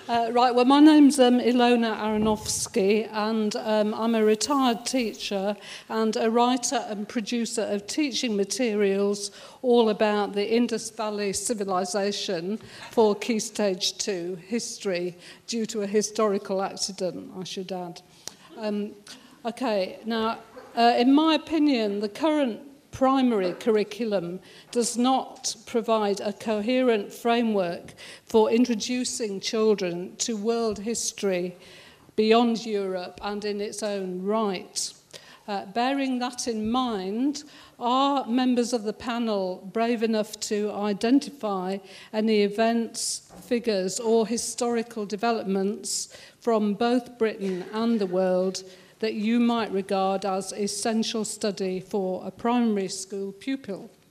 Right, well, my name's Ilona Aronofsky, and I'm a retired teacher and a writer and producer of teaching materials all about the Indus Valley civilization for Key Stage 2 history, due to a historical accident, I should add. Okay, now, in my opinion, the current primary curriculum does not provide a coherent framework for introducing children to world history beyond Europe and in its own right. Bearing that in mind, are members of the panel brave enough to identify any events, figures, or historical developments from both Britain and the world that you might regard as essential study for a primary school pupil?